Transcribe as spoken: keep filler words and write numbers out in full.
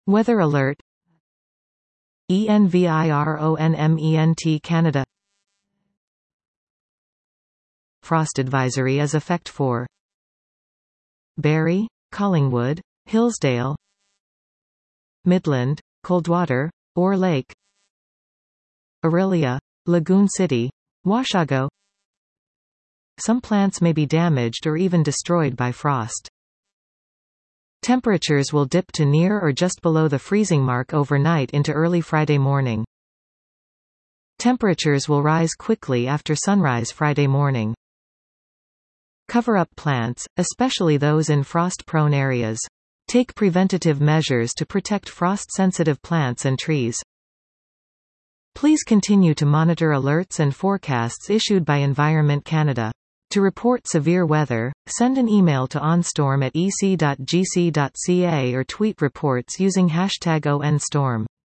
Weather alert. Environment Canada. Frost advisory as effect for Barrie, Collingwood, Hillsdale, Midland, Coldwater, Orr Lake, Orillia, Lagoon City, Washago. Some plants may be damaged or even destroyed by frost. Temperatures will dip to near or just below the freezing mark overnight into early Friday morning. Temperatures will rise quickly after sunrise Friday morning. Cover up plants, especially those in frost-prone areas. Take preventative measures to protect frost-sensitive plants and trees. Please continue to monitor alerts and forecasts issued by Environment Canada. To report severe weather, send an email to onstorm at e c dot g c dot c a or tweet reports using hashtag O N storm.